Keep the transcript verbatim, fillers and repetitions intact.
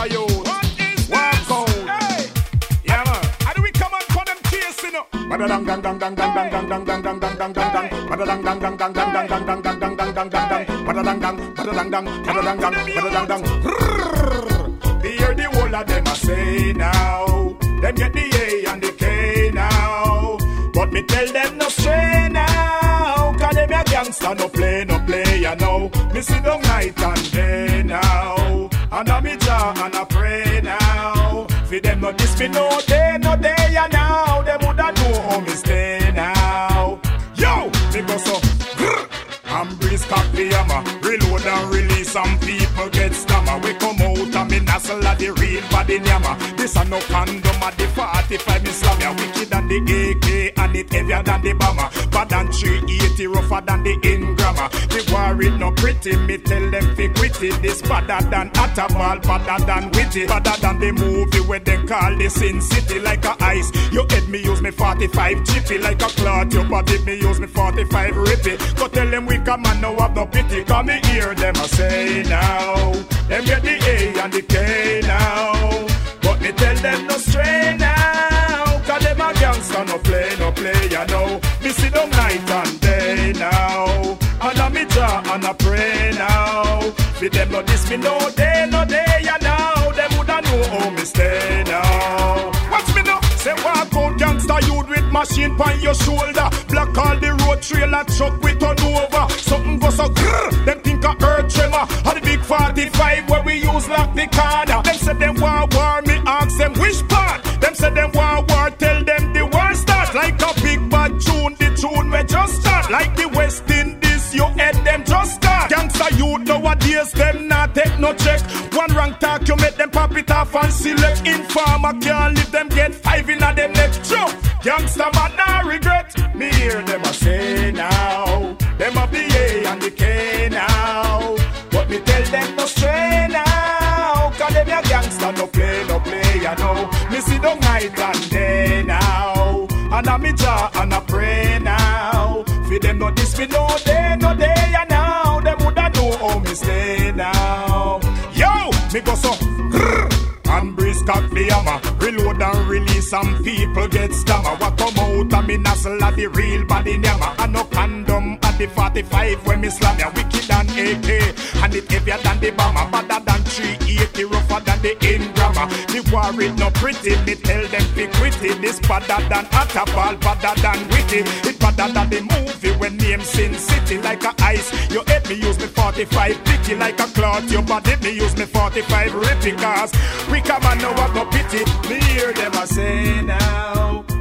gangster youth. Walk out. Hey. Yeah, man. How do we come and call them chasing up? Badadang dang dang dang dang dang dang dang dang dang dang dang dang. Badadang dang dang dang dang dang dang dang dang dang dang dang dang dang. Badadang dang, badadang dang, badadang dang, badadang dang. Rrrr. Hear the whole of them a say now. Them get the A and the K now. But me tell them no stray now. Cause them a gangster no play, no play, you know. Me sit down night and day now. And a me jaw and a pray now. For them no this me no day, no day, you know. Them woulda know how me stay now. Yo, me go so grrr. And breeze cock the hammer. Reload and release, some people get stammer. We come out and me nazzle at the real body yammer. This a no condom at the forty-five me slam ya. Wicked than the A K and it heavier than the bomber. Bad than three eighty, rougher than the ingrammer. The war it no pretty, me tell them fi quit it. This badder than Atabal, badder than witty. Badder than the movie where they call the Sin City. Like a ice, your head me use me forty-five chippy. Like a cloth, your body me use me forty-five rippy. Go tell them we come and no have no pity. Come me hear them a say now. Them get the A and the K now. But me tell them no stray now. Cause them a gangster no play, no play, you know. Me sit down night and day now. And a me jaw and a pray now. For them no this me no day, no day, you know. Them woulda know how me stay now. Watch me now. Say walk out gangster youth with machine pon your shoulder. Block all the road trailer truck with turn over. Something go so grrr, them think a earth tremor. Or the big forty-five where we use lock the corner. Them say them want war, me ask them which part. Them say them want war, tell them the war start. Like a big bad tune, the tune we just start. Like the West Indies, you head them just start. Gangster youth nowadays, them not take no check. One rank talk, you make them pop it off and select. Informer can't leave them get five in a them next show. Gangster man nah regret. Me hear them a say now. Them a the A and the K now. But me tell them no stray now. Cause them a gangster no play, no play, you know. Me sit down night and day now. And a me jaw and a pray now. For them no this me no day, no day, you know. Them woulda know how me stay now. Yo, me go so grrr. And breeze cock the hammer. Reload and release, some people get stammer. What come out and me nazzle at the real body yammer. And no condom at the forty-five when me slam ya. Wicked than A K and it heavier than the bomber. Badder than three eighty, rougher than the ingrammer. The war it no pretty, me tell them fi quit it. This badder than Atabal, badder than witty. It badder than the movie when name Sin City. Like a ice, your head me use me forty-five picky. Like a cloth, your body me use me forty-five rippy. Cause we come and know what no pity. Me hear them a say now.